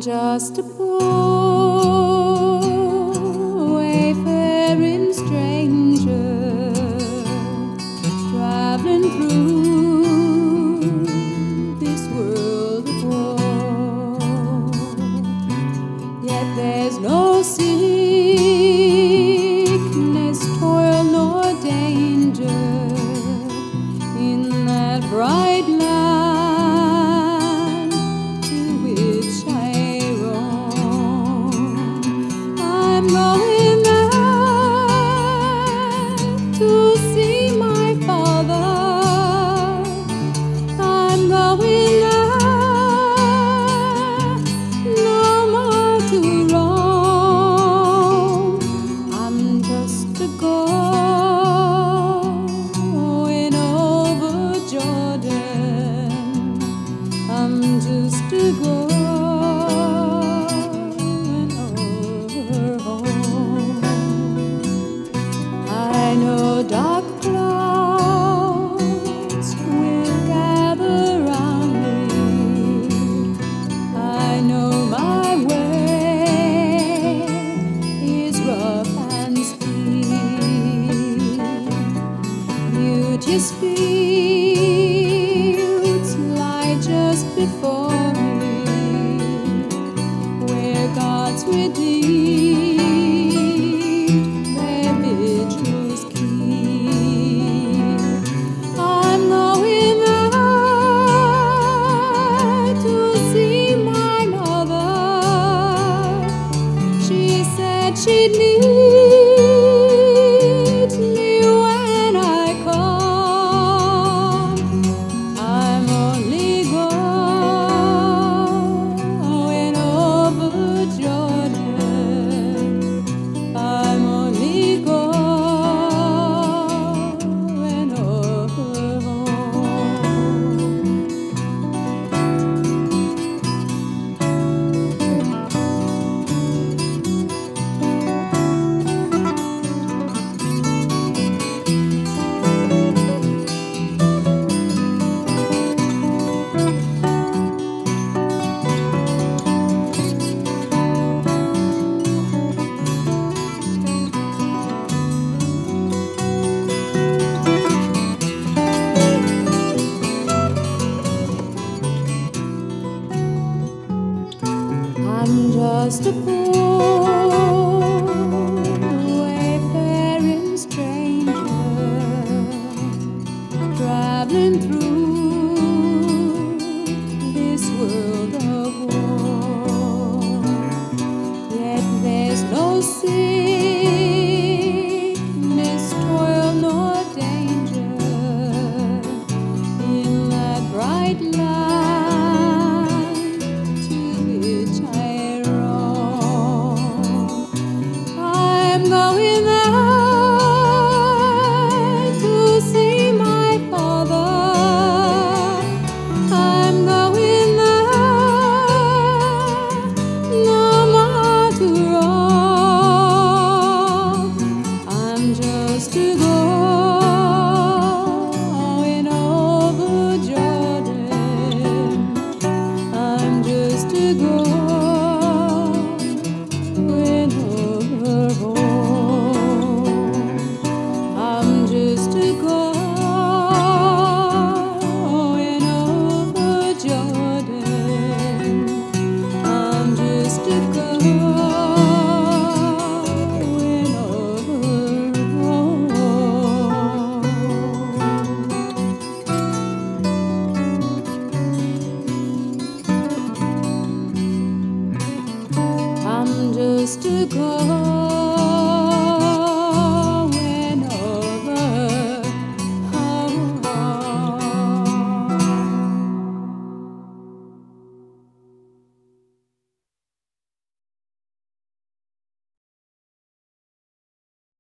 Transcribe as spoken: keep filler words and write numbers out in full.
just a poor wayfaring stranger traveling through this world of war. Yet there's no sickness, toil, nor danger in that bright land to which I roam. I'm going back to see my father. I'm going back no more to roam. I'm just a going over Jordan. I'm just a going over home. I know dark clouds will gather round me. I know my way is rough and steep. Beauteous fields lie just before me, where God's redeemed their vigils keep. I'm going there to see my mother. She said she'd meet me when I come. I'm only going over Jordan. I'm only going over home. I'm just a poor wayfaring stranger traveling through this world of war. Yet there's no sin